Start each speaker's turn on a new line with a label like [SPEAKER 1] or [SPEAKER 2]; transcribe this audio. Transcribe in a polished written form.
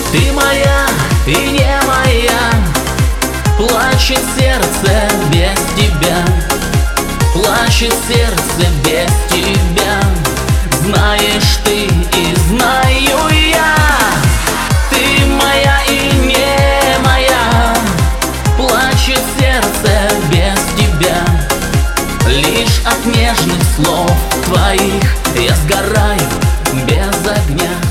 [SPEAKER 1] Ты моя и не моя, плачет сердце без тебя, плачет сердце без тебя. Знаешь ты и знаю я, ты моя и не моя, плачет сердце без тебя. Лишь от нежных слов твоих я сгораю без огня.